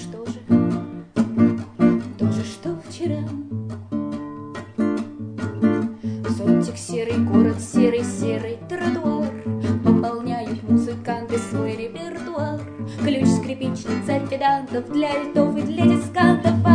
что же? То же, что вчера. Зонтик серый, город серый, серый тротуар, пополняют музыканты свой репертуар. Ключ скрипичный, царь педантов, для альтов и для дискантов.